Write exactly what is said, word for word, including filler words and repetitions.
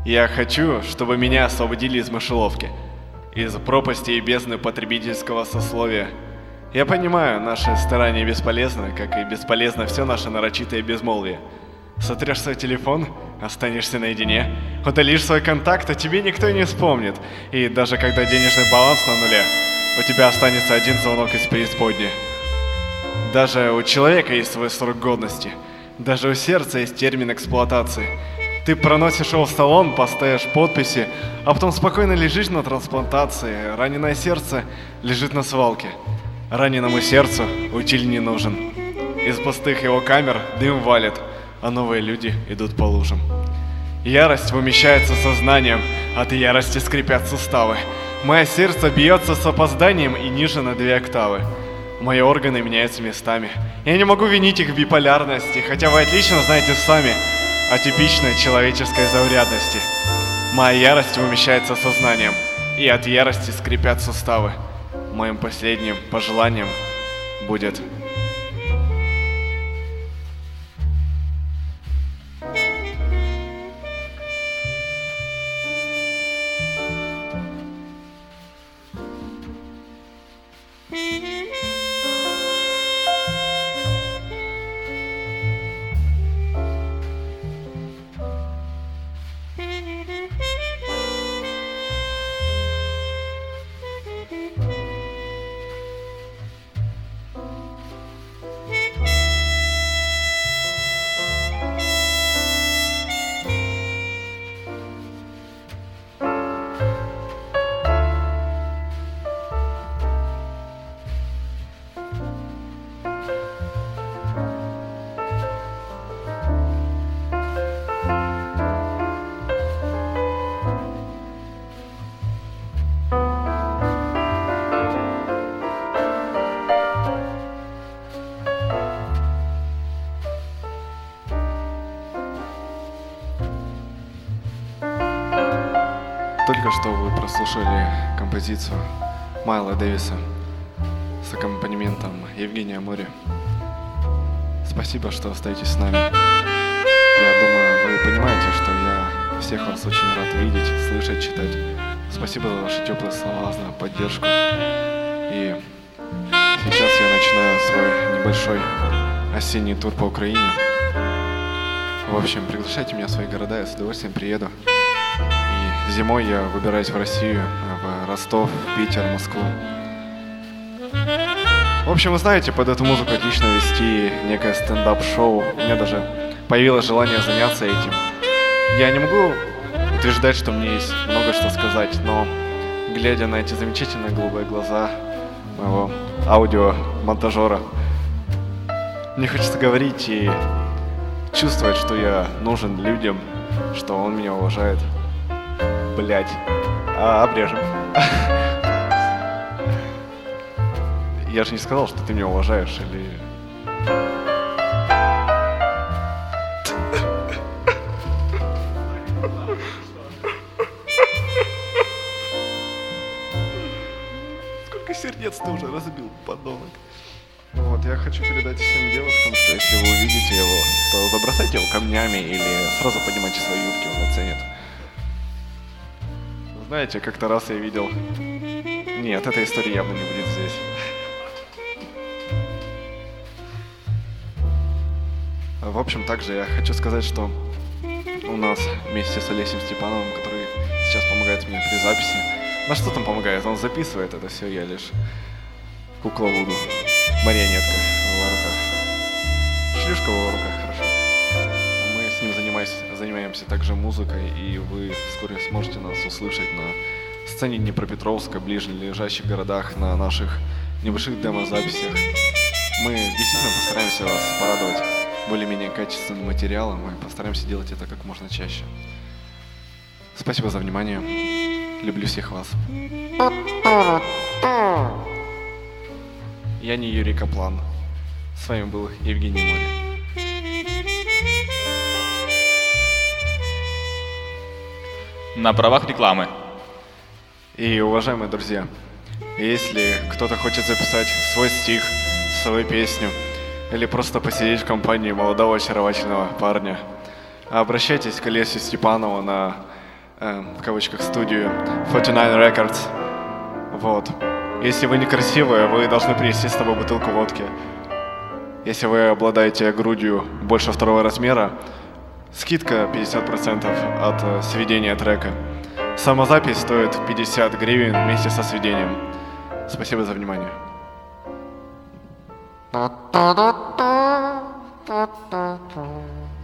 Я хочу, чтобы меня освободили из мышеловки, из пропасти и бездны потребительского сословия. Я понимаю, наши старания бесполезны, как и бесполезно все наше нарочитое безмолвие. Сотрешь свой телефон, останешься наедине, удалишь свой контакт, а тебе никто не вспомнит. И даже когда денежный баланс на нуле, у тебя останется один звонок из преисподней. Даже у человека есть свой срок годности. Даже у сердца есть термин эксплуатации. Ты проносишь его в салон, поставишь подписи, а потом спокойно лежишь на трансплантации. Раненое сердце лежит на свалке. Раненому сердцу утиль не нужен. Из пустых его камер дым валит, а новые люди идут по лужам. Ярость вымещается сознанием, от ярости скрипят суставы. Мое сердце бьется с опозданием и ниже на две октавы. Мои органы меняются местами. Я не могу винить их в биполярности, хотя вы отлично знаете сами о типичной человеческой заурядности. Моя ярость вымещается сознанием, и от ярости скрипят суставы. Моим последним пожеланием будет... Только что вы прослушали композицию Майла Дэвиса с аккомпанементом Евгения Мори. Спасибо, что остаетесь с нами. Я думаю, вы понимаете, что я всех вас очень рад видеть, слышать, читать. Спасибо за ваши теплые слова, за поддержку. И сейчас я начинаю свой небольшой осенний тур по Украине. В общем, приглашайте меня в свои города, я с удовольствием приеду. И зимой я выбираюсь в Россию, в Ростов, Питер, Москву. В общем, вы знаете, под эту музыку отлично вести некое стендап-шоу. У меня даже появилось желание заняться этим. Я не могу утверждать, что мне есть много что сказать, но глядя на эти замечательные голубые глаза моего аудиомонтажера, мне хочется говорить и чувствовать, что я нужен людям, что он меня уважает. Блять, а, обрежем. Я же не сказал, что ты меня уважаешь, или... Сколько сердец ты уже разбил, подонок. Вот, я хочу передать всем девушкам, что если вы увидите его, то забросайте его камнями или сразу поднимайте свои юбки, он оценит. Знаете, как-то раз я видел... Нет, эта история явно не будет здесь. В общем, также я хочу сказать, что у нас вместе с Олесем Степановым, который сейчас помогает мне при записи... На что там помогает? Он записывает это все, я лишь кукла Вуду, марионетка в его руках. Шлюшка в его руках, хорошо. Мы с ним занимаемся, занимаемся также музыкой, и вы вскоре сможете нас услышать на сцене Днепропетровска, ближнележащих городах, на наших небольших демо-записях. Мы действительно постараемся вас порадовать более-менее качественным материалом, и постараемся делать это как можно чаще. Спасибо за внимание. Люблю всех вас. Я не Юрий Каплан. С вами был Евгений Мори. На правах рекламы. И, уважаемые друзья, если кто-то хочет записать свой стих, свою песню, или просто посидеть в компании молодого очаровательного парня, обращайтесь к Олесю Степанову на э, в кавычках, студию форти найн Records. Вот. Если вы некрасивые, вы должны принести с собой бутылку водки. Если вы обладаете грудью больше второго размера, скидка пятьдесят процентов от э, сведения трека. Самозапись стоит пятьдесят гривен вместе со сведением. Спасибо за внимание. Ta ta ta ta ta ta ta.